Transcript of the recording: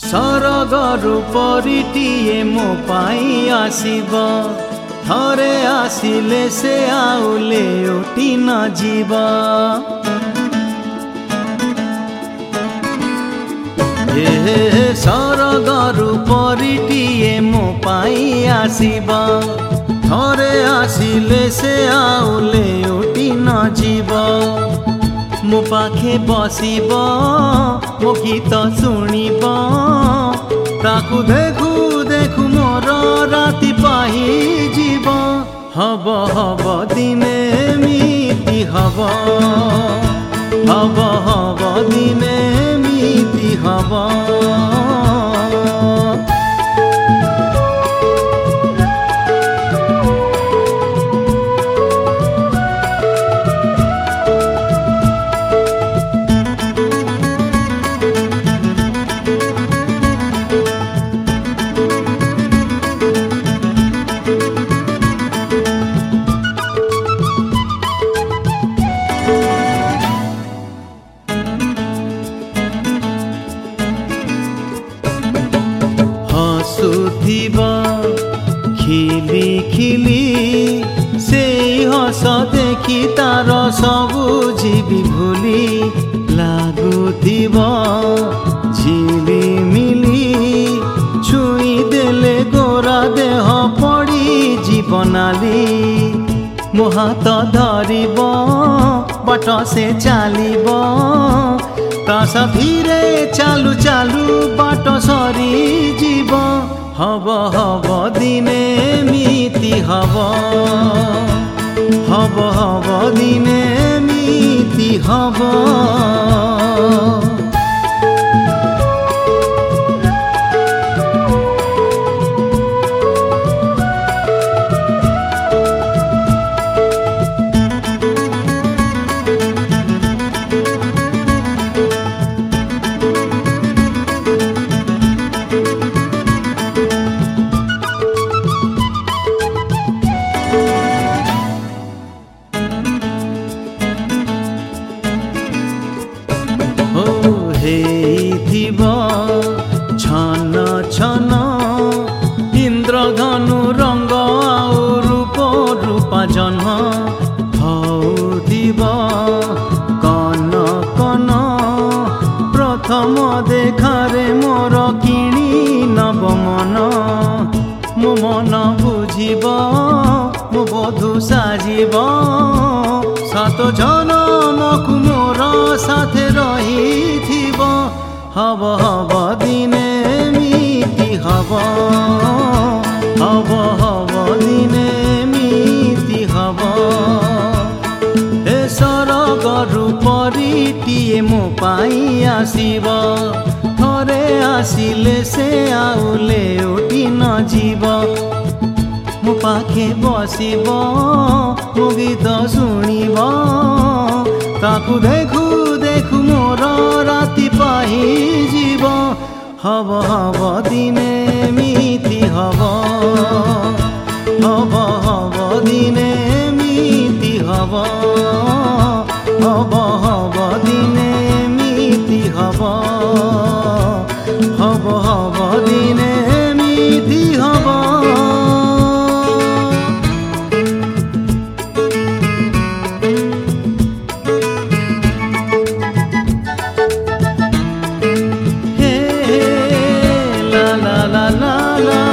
सरगरु परिटिए मो पाई आसीब थरे आसिले से आउले उठी न जीव सरगरु परिटिए मो पाई आसीब थरे आसिले से आउले उठी न जीव मो पाखे बसिब मो गीत शुणिब ताकू देखू देखू मोर राति पाही जीव हब हब दिने एमिति हब हब हब दिने एमिति हब हसुथिबा खिली खिली से हस देखी तार सबु जीवी भूली लागुथिबा झिली मिली छुई देले गोरा देह पड़ी जीवनाली मो हाथ धरिब बाट से चलिब ता धीरे चालू चालू बाट सरी जीव हब हब दिने एमिति हब हब हब दिने एमिति हब छन छन इंद्रधनु रंग आउ रूप रूपा जन्म हौथिब कन कन प्रथम देखारे मोर किणी नव मन मो मन बुझिब मो बधु साजिब सात जनमकु मोर साथे रहिथिब हब हब दिने एमिति हब हब हब दिने एमिति हब हे सरगरु परिटिए मो पाई आसीब थरे आसिले से आउले उठी न जीव मो पाखे बसिब मो गीत शुणिब ताकू देखू देखू मोर राति पाही जीव हब हब दिने एमिति हब हब हब दिने एमिति हब हब हब दिने एमिति हब हब हब दिने एमिति हब la la la la